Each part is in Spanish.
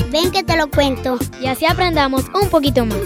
ven que te lo cuento. Y así aprendamos un poquito más.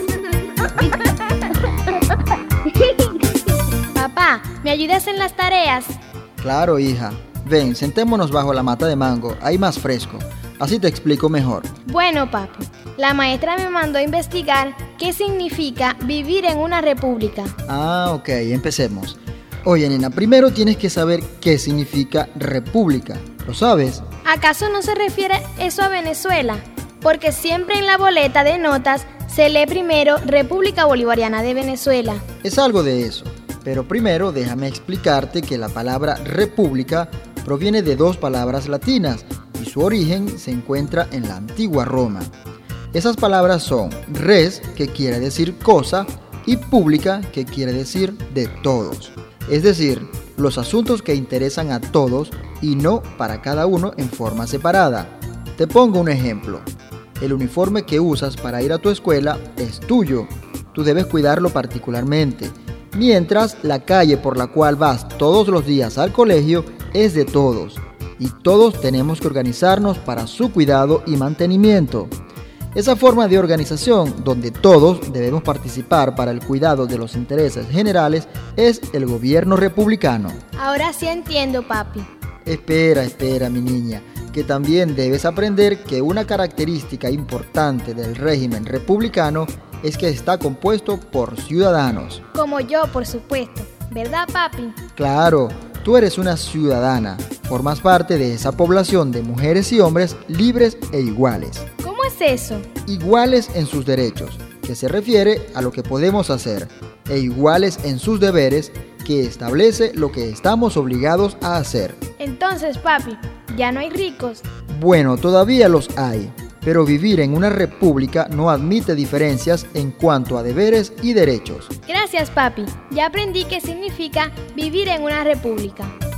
Papá, ¿me ayudas en las tareas? Claro, hija. Ven, sentémonos bajo la mata de mango, hay más fresco. Así te explico mejor. Bueno, papi, la maestra me mandó a investigar qué significa vivir en una república. Ok, empecemos. Oye, nena, primero tienes que saber qué significa república. ¿Lo sabes? ¿Acaso no se refiere eso a Venezuela? Porque siempre en la boleta de notas se lee primero República Bolivariana de Venezuela. Es algo de eso. Pero primero déjame explicarte que la palabra república proviene de dos palabras latinas y su origen se encuentra en la antigua Roma. Esas palabras son res, que quiere decir cosa, y pública, que quiere decir de todos. Es decir, los asuntos que interesan a todos y no para cada uno en forma separada. Te pongo un ejemplo. El uniforme que usas para ir a tu escuela es tuyo. Tú debes cuidarlo particularmente. Mientras la calle por la cual vas todos los días al colegio es de todos. Y todos tenemos que organizarnos para su cuidado y mantenimiento. Esa forma de organización, donde todos debemos participar para el cuidado de los intereses generales, es el gobierno republicano. Ahora sí entiendo, papi. Espera, mi niña, que también debes aprender que una característica importante del régimen republicano es que está compuesto por ciudadanos. Como yo, por supuesto. ¿Verdad, papi? Claro, tú eres una ciudadana. Formas parte de esa población de mujeres y hombres libres e iguales. ¿Cómo es eso? Iguales en sus derechos, que se refiere a lo que podemos hacer, e iguales en sus deberes, que establece lo que estamos obligados a hacer. Entonces, papi, ¿ya no hay ricos? Bueno, todavía los hay, pero vivir en una república no admite diferencias en cuanto a deberes y derechos. Gracias, papi. Ya aprendí qué significa vivir en una república.